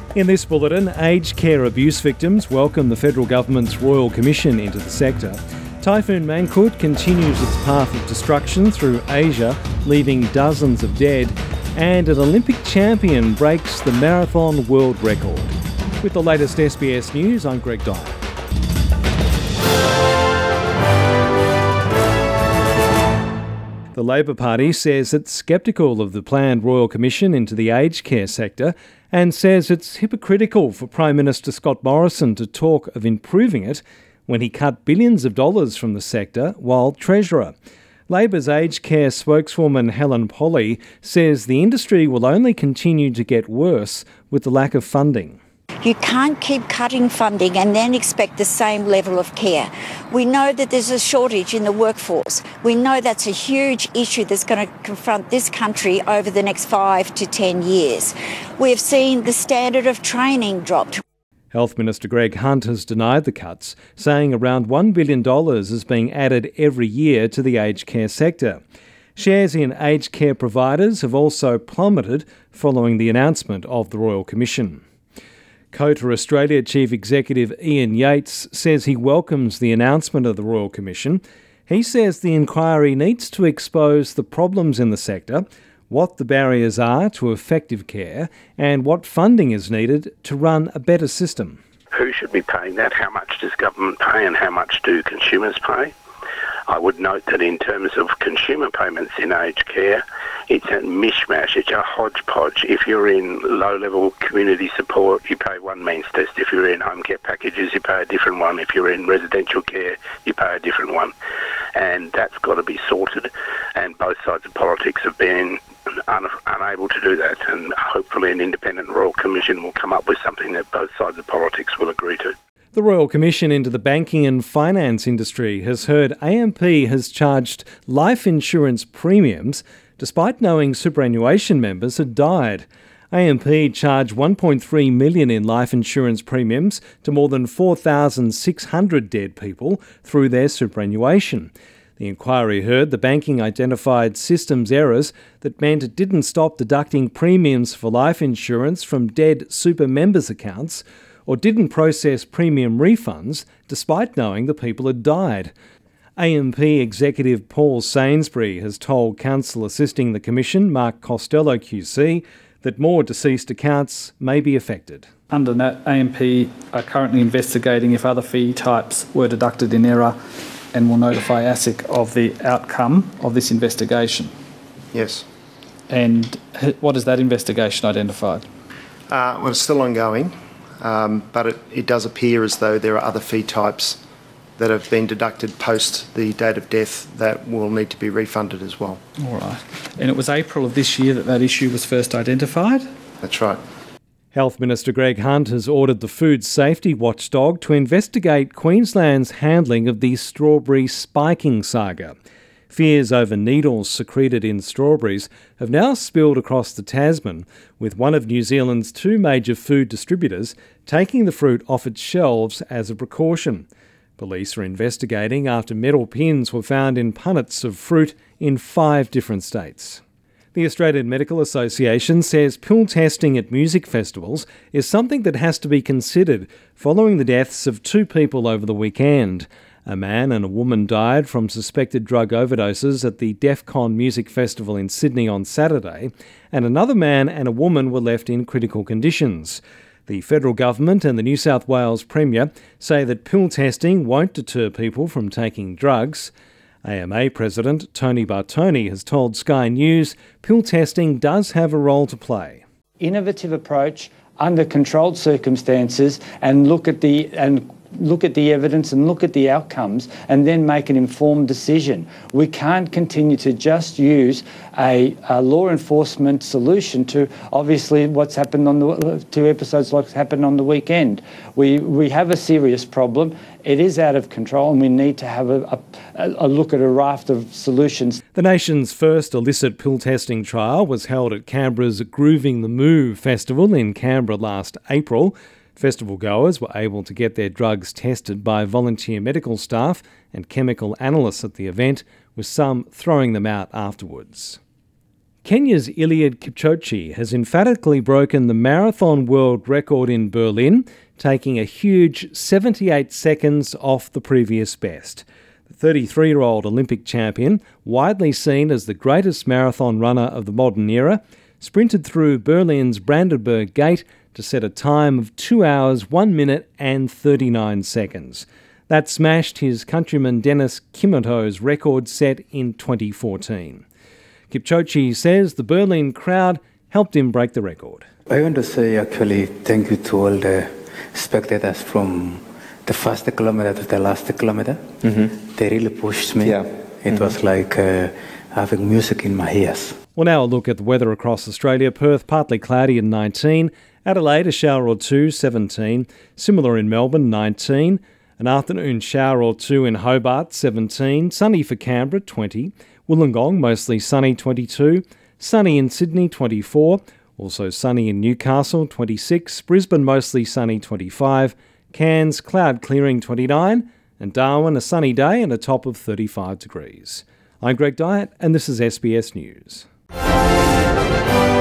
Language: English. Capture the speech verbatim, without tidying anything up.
In this bulletin, aged care abuse victims welcome the federal government's Royal Commission into the sector. Typhoon Mangkhut continues its path of destruction through Asia, leaving dozens of dead. And an Olympic champion breaks the marathon world record. With the latest S B S News, I'm Greg Dyer. The Labor Party says it's sceptical of the planned Royal Commission into the aged care sector and says it's hypocritical for Prime Minister Scott Morrison to talk of improving it when he cut billions of dollars from the sector while Treasurer. Labor's aged care spokeswoman Helen Polley says the industry will only continue to get worse with the lack of funding. You can't keep cutting funding and then expect the same level of care. We know that there's a shortage in the workforce. We know that's a huge issue that's going to confront this country over the next five to ten years. We've seen the standard of training dropped. Health Minister Greg Hunt has denied the cuts, saying around one billion dollars is being added every year to the aged care sector. Shares in aged care providers have also plummeted following the announcement of the Royal Commission. COTA Australia Chief Executive Ian Yates says he welcomes the announcement of the Royal Commission. He says the inquiry needs to expose the problems in the sector, what the barriers are to effective care, and what funding is needed to run a better system. Who should be paying that? How much does government pay and how much do consumers pay? I would note that in terms of consumer payments in aged care, it's a mishmash, it's a hodgepodge. If you're in low-level community support, you pay one means test. If you're in home care packages, you pay a different one. If you're in residential care, you pay a different one. And that's got to be sorted. And both sides of politics have been un- unable to do that. And hopefully an independent Royal Commission will come up with something that both sides of politics will agree to. The Royal Commission into the banking and finance industry has heard A M P has charged life insurance premiums despite knowing superannuation members had died. A M P charged one point three million dollars in life insurance premiums to more than four thousand six hundred dead people through their superannuation. The inquiry heard the banking identified systems errors that meant it didn't stop deducting premiums for life insurance from dead super members' accounts, or didn't process premium refunds despite knowing the people had died. A M P Executive Paul Sainsbury has told counsel assisting the Commission, Mark Costello Q C, that more deceased accounts may be affected. Under that, A M P are currently investigating if other fee types were deducted in error and will notify ASIC of the outcome of this investigation. Yes. And what has that investigation identified? Uh, well, it's still ongoing. Um, but it, it does appear as though there are other fee types that have been deducted post the date of death that will need to be refunded as well. All right. And it was April of this year that that issue was first identified? That's right. Health Minister Greg Hunt has ordered the food safety watchdog to investigate Queensland's handling of the strawberry spiking saga. Fears over needles secreted in strawberries have now spilled across the Tasman, with one of New Zealand's two major food distributors taking the fruit off its shelves as a precaution. Police are investigating after metal pins were found in punnets of fruit in five different states. The Australian Medical Association says pill testing at music festivals is something that has to be considered following the deaths of two people over the weekend. A man and a woman died from suspected drug overdoses at the Defcon Music Festival in Sydney on Saturday, and another man and a woman were left in critical conditions. The federal government and the New South Wales Premier say that pill testing won't deter people from taking drugs. A M A President Tony Bartoni has told Sky News pill testing does have a role to play. Innovative approach under controlled circumstances and look at the and look at the evidence and look at the outcomes and then make an informed decision. We can't continue to just use a, a law enforcement solution to obviously what's happened on the two episodes like happened on the weekend. We we have a serious problem. It is out of control and we need to have a, a, a look at a raft of solutions. The nation's first illicit pill testing trial was held at Canberra's Grooving the Moo festival in Canberra last April. Festival goers were able to get their drugs tested by volunteer medical staff and chemical analysts at the event, with some throwing them out afterwards. Kenya's Eliud Kipchoge has emphatically broken the marathon world record in Berlin, taking a huge seventy-eight seconds off the previous best. The thirty-three-year-old Olympic champion, widely seen as the greatest marathon runner of the modern era, sprinted through Berlin's Brandenburg Gate to set a time of two hours, one minute and thirty-nine seconds. That smashed his countryman Dennis Kimoto's record set in twenty fourteen. Kipchoge says the Berlin crowd helped him break the record. I want to say actually thank you to all the spectators from the first kilometer to the last kilometer. Mm-hmm. They really pushed me. Yeah. It mm-hmm. was like uh, having music in my ears. Well, now a look at the weather across Australia. Perth, partly cloudy and nineteen. Adelaide, a shower or two, seventeen. Similar in Melbourne, nineteen. An afternoon shower or two in Hobart, seventeen. Sunny for Canberra, twenty. Wollongong, mostly sunny, twenty-two. Sunny in Sydney, twenty-four. Also sunny in Newcastle, twenty-six. Brisbane, mostly sunny, twenty-five. Cairns, cloud clearing, twenty-nine. And Darwin, a sunny day and a top of thirty-five degrees. I'm Greg Dyett, and this is S B S News.